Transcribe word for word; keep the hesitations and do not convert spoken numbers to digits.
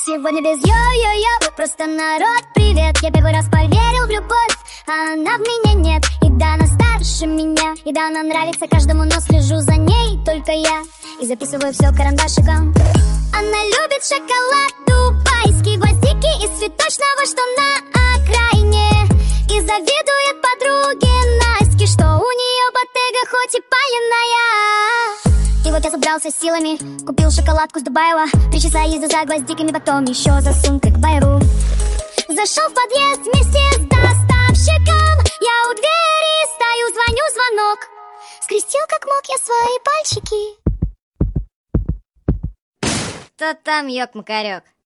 Сегодня без йо-йо-йо, просто народ, привет. Я первый раз поверил в любовь, а она в меня нет. И да, она старше меня, и да, она нравится каждому, но слежу за ней только я. И записываю все карандашиком. Она любит шоколад дубайский, гвоздики из цветочного, что на окраине. И завидует подруге Настя, что у нее Bottega хоть и паленая. И вот я собрался силами, купил шоколадку с Дубаева. Три часа езды за гвоздиками, потом еще за сумкой к байеру. Зашел в подъезд вместе с доставщиком. Я у двери стою, звоню, звонок. Скрестил как мог я свои пальчики. Кто там, ёк-макарёк?